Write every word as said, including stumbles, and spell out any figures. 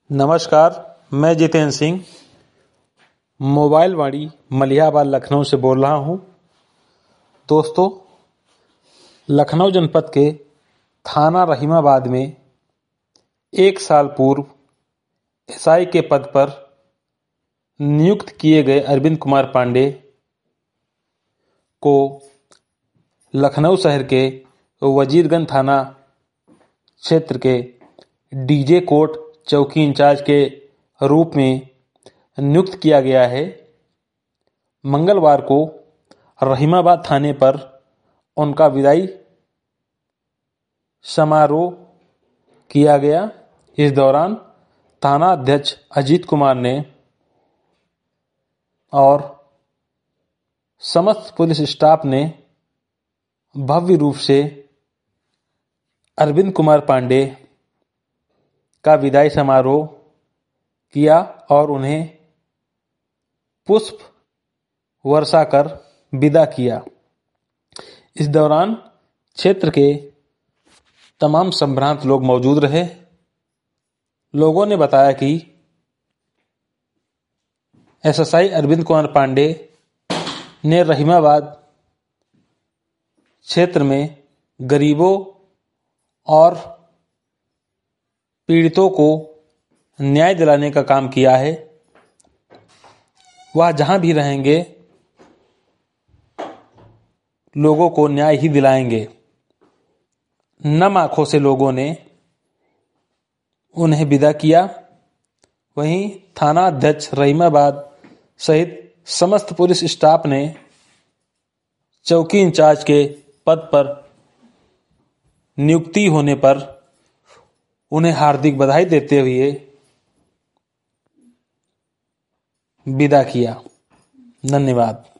नमस्कार, मैं जितेंद्र सिंह मोबाइल वाणी मलिहाबाद लखनऊ से बोल रहा हूँ। दोस्तों, लखनऊ जनपद के थाना रहीमाबाद में एक साल पूर्व एसआई के पद पर नियुक्त किए गए अरविंद कुमार पांडे को लखनऊ शहर के वजीरगंज थाना क्षेत्र के डीजे कोर्ट चौकी इंचार्ज के रूप में नियुक्त किया गया है। मंगलवार को रहीमाबाद थाने पर उनका विदाई समारोह किया गया। इस दौरान थाना अध्यक्ष अजीत कुमार ने और समस्त पुलिस स्टाफ ने भव्य रूप से अरविंद कुमार पांडे का विदाई समारोह किया और उन्हें पुष्प वर्षा कर विदा किया। इस दौरान क्षेत्र के तमाम संभ्रांत लोग मौजूद रहे। लोगों ने बताया कि एसएसआई अरविंद कुमार पांडे ने रहीमाबाद क्षेत्र में गरीबों और पीड़ितों को न्याय दिलाने का काम किया है। वह जहां भी रहेंगे लोगों को न्याय ही दिलाएंगे। नम आंखों से लोगों ने उन्हें विदा किया। वहीं थाना अध्यक्ष रहीमाबाद सहित समस्त पुलिस स्टाफ ने चौकी इंचार्ज के पद पर नियुक्ति होने पर उन्हें हार्दिक बधाई देते हुए विदा किया। धन्यवाद।